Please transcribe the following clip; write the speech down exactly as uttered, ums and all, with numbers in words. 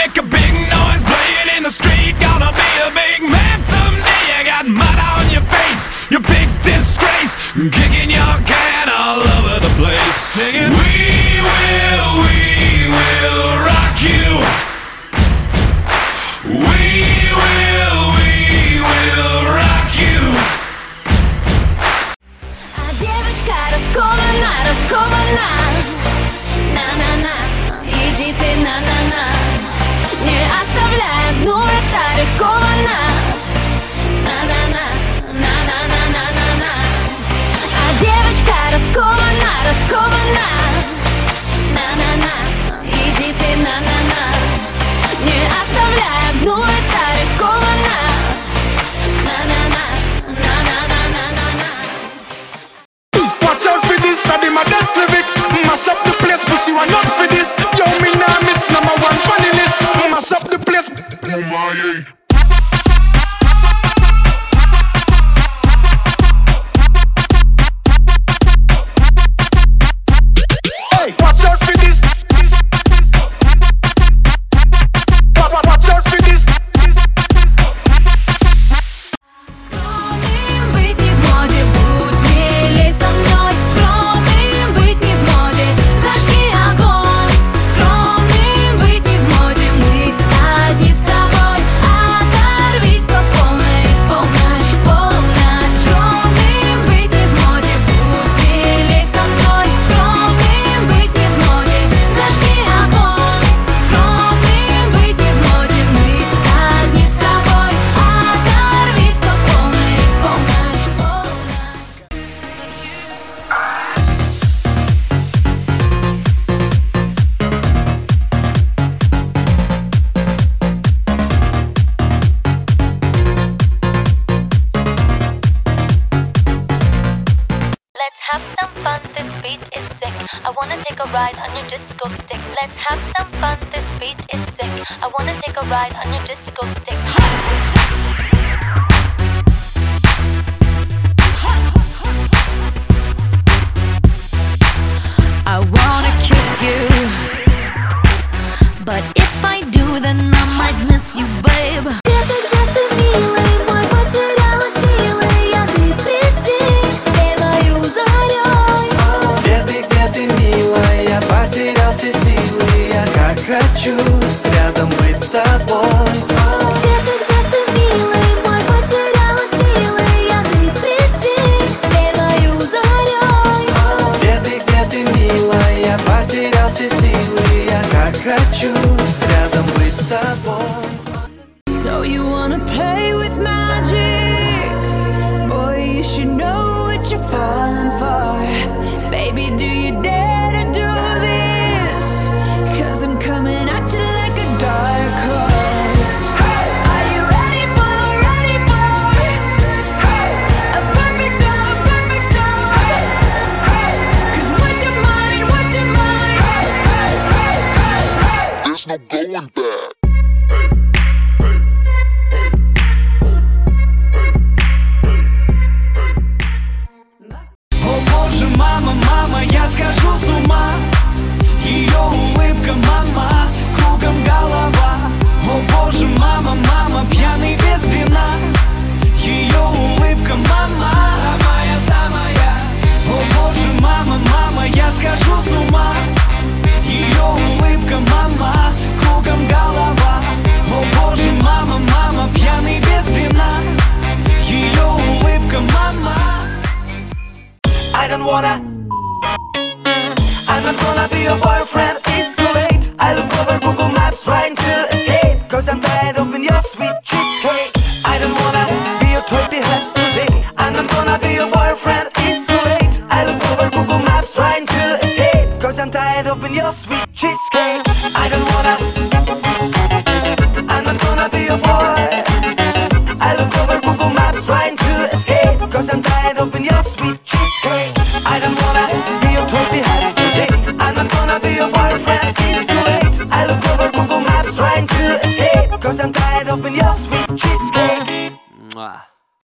make a big noise, playing in the street. Gonna be a big man someday. You got mud on your face, you big disgrace, kicking your can all over the place, singing we will, we will rock you. We will, we will rock you. А девочка раскована, раскована. На-на-на, иди ты на-на-на. Не оставляй одну, это рискованно. На-на-на, на-на-на-на-на-на. А девочка раскована, раскована. На-на-на, иди ты на-на-на. Не оставляй одну, это рискованно. На-на-на, на-на-на-на-на-на. Watch out for this, I did my best lyrics. Mash up the place, but you are not for this. Yo, me nah miss number one funny list. Mash up the place. Oh my, hey, watch out for this. Watch out for this. Скромным быть не в моде, будь смелей со мной. Скромным быть не в моде, зажги огонь. Скромным быть не в моде, мы одни с тобой. Оторвись по полной, полночь, полночь. Скромным быть не в моде, будь смелей со мной. Скромным быть не в моде, зажги огонь. Скромным быть не в моде, мы одни с тобой. Оторвись по полной, полночь, полночь. Let's have some fun, this beat is sick. I wanna take a ride on your disco stick. Let's have some fun, this beat is sick. I wanna take a ride on your disco stick. I wanna kiss you, but if I do, then I might miss you, babe. Где-то, где-то, милый мой, потеряла силы я, ты приди, верь мою зарей. Где ты, где ты, милая, потерял все силы. Я как хочу рядом быть с тобой. Где-то, где-то, милый мой, потеряла силы я, ты приди, верь мою зарей. Где ты, где ты, милая, потерял все силы. Я как хочу рядом быть с тобой. So you wanna play with magic? Boy, you should know what you're falling for. Baby, do you dare to do this? Cause I'm coming at you like a dark horse. Are you ready for, ready for a perfect storm, perfect storm? Cause what's your mind, what's your mind? There's no going back. О боже, мама, мама, я схожу с ума. Ее улыбка, мама, кругом голова. О боже, мама, мама, пьяный без вина. Ее улыбка, мама, самая, самая. О боже, мама, мама, я схожу с ума. Ее улыбка, мама, кругом голова. О боже, мама, мама, пьяный без вина. Ее улыбка, мама. I don't wanna, I'm not gonna be your boyfriend, it's too late. I look over Google Maps trying to escape, cause I'm tired of being your sweet cheesecake. I don't wanna be your twenty helps today. I'm not gonna be your boyfriend, it's too late. I look over Google Maps trying to escape, cause I'm tired of being your sweet cheesecake. I don't wanna, I'm not gonna be your boy. I look over Google Maps trying to escape, cause I'm tired of being your